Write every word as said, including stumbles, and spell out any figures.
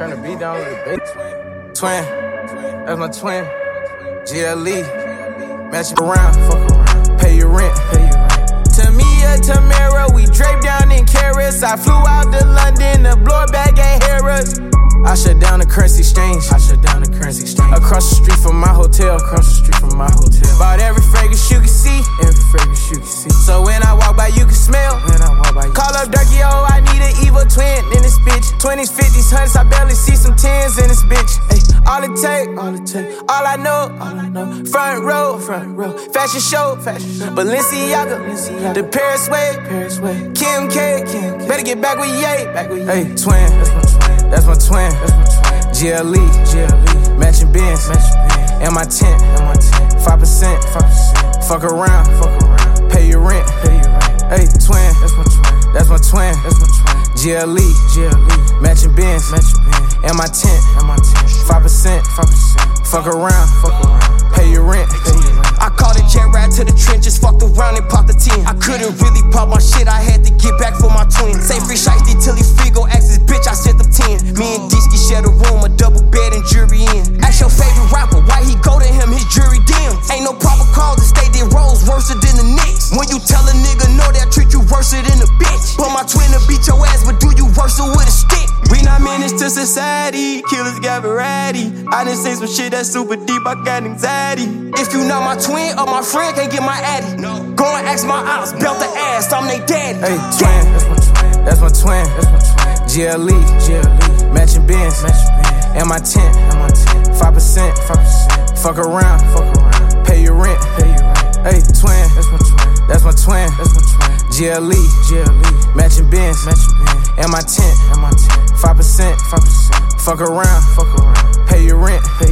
Turn the beat down with the bass. Twin, that's my twin. G L E, match it around, fuck around, pay your rent, pay your rent. Tamia, Tamara, we draped down in carrots. I flew out to London to blow it back at Harrods. I shut down the currency exchange. I shut down the currency exchange. Across the street from my hotel. Across the street from my hotel. Bought every fragrance you can see. Every fragrance you can see. So when I walk by, you can smell. When I walk by, you call up Durky, oh, I need an evil twin in this bitch. Twenties, fifties, hundreds, I barely see some tens in this bitch. Ay, all it take, all it take, all I know, all I know. Front row, front row. Fashion show, fashion show. Balenciaga, Balenciaga. The Paris way, Paris way. Kim K, Kim K. Better get back with Ye, back with Ye. Hey, twin, that's my twin. That's my twin. That's my twin. G L E, G L E. Matching Benz, matching Benz. And my tent, and my tent. Five percent, five percent. Fuck around, fuck around. Pay your rent, pay your rent. Hey, twin, that's my twin. That's my twin, that's my twin. G L E, G L E. Matching Benz, matching Benz. And my tent, and my tent. Five percent, five percent. Fuck around, fuck around. Pay your rent, pay your rent. I called a jet ride to the trenches, fucked around and popped a ten. I couldn't really pop my shit, I had to get back for my twin. Say free shiesty till he free, go ask his bitch, I sent them ten. Me and Deeski share the room, a double bed and jury in. Ask your favorite rapper, why he go to him, his jury dim. Ain't no proper cause to stay their roles worse than the Knicks. When you tell a nigga no, they'll treat you worse than a bitch. But my twin to beat your ass, but do you worse with a stick? We not menace to society, killers got variety. I done seen some shit that's super deep, I got anxiety. If you not my twin or my friend, can't get my addy. No. Go and ask my ops, belt the ass, I'm they daddy. Hey, twin, that's my twin. That's my twin. That's my twin. G L E, G L E. Matching Benz, matching Benz. And my tent, and my tent. Five percent, five percent. Fuck around, fuck around. Pay your rent, pay your rent. Hey, twin, that's my twin. That's my twin. That's my twin. G L E, G L E. Matching Benz, matching Benz. And my tent, and my tent. Five percent, five percent. Fuck around, fuck around. Pay your rent, pay